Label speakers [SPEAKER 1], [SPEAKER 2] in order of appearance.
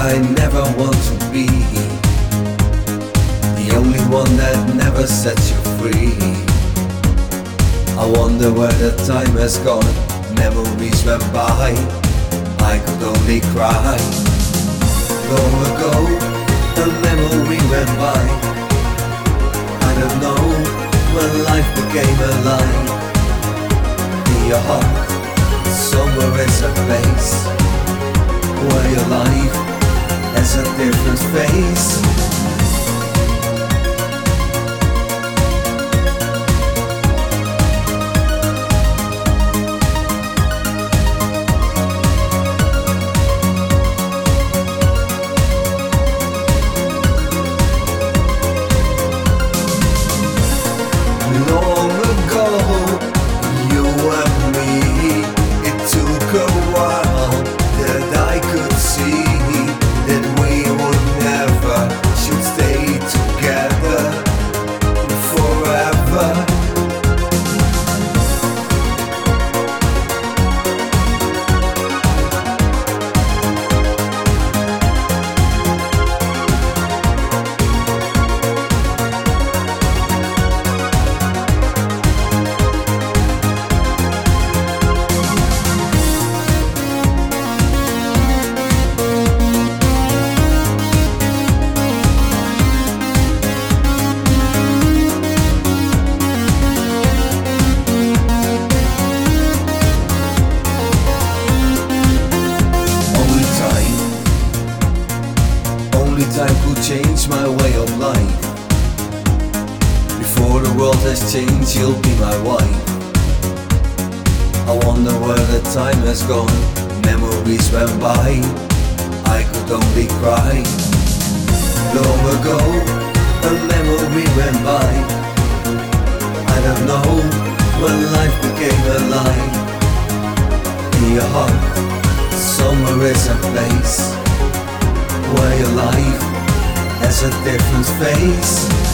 [SPEAKER 1] I never want to be, the only one that never sets you free. I wonder where the time has gone, memories went by, I could only cry. Long ago, a memory went by, I don't know when life became alive. In your heart, somewhere is a place where your life has a different face. Long ago, you and me, it took a while that I could see that we would never should stay together forever. Only time could change my way of life. Before the world has changed, you'll be my wife. I wonder where the time has gone, memories went by, I could only cry. Long ago, a memory went by, I don't know when life became alive. In your heart, somewhere is a place where your life has a different face.